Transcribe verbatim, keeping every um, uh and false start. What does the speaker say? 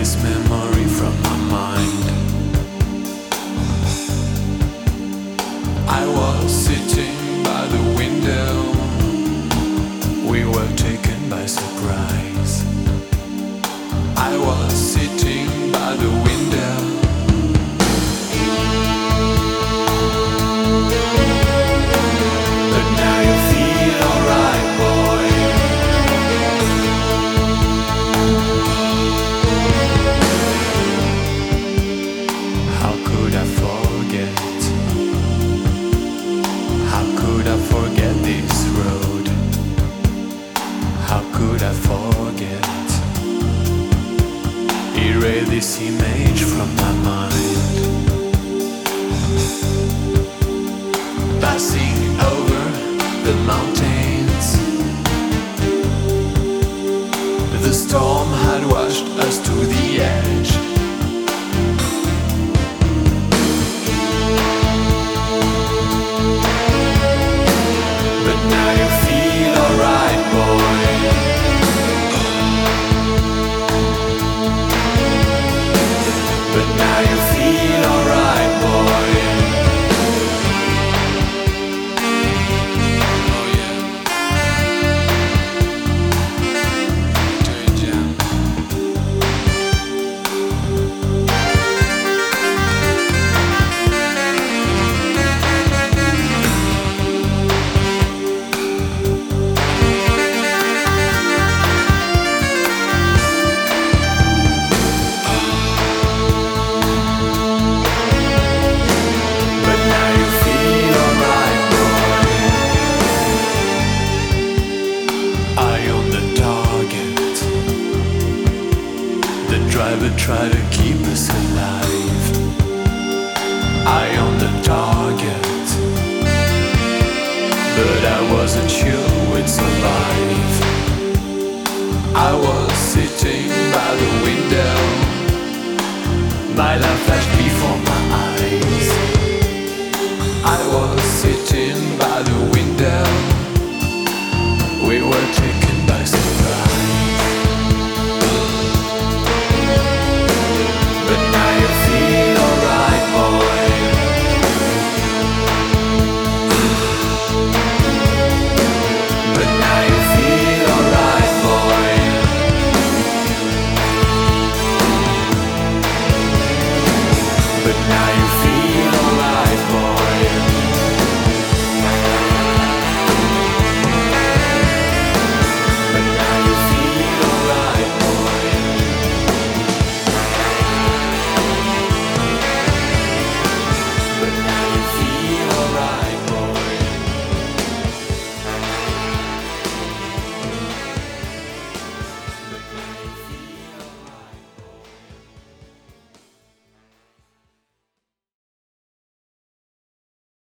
this memory from my mind. I was sitting by the window. We were taken by surprise. I was sitting by the window. But now you feel alright, boy. How could I forget? How could I forget this road? How could I forget? Erase this image from my mind. Passing over the mountains, the storm had washed us to the edge. But now you feel alright, boy. But now you feel alright, boy. Oh yeah. Turn it down. Driver try to keep us alive. Eye on the target, but I wasn't sure we'd survive. I was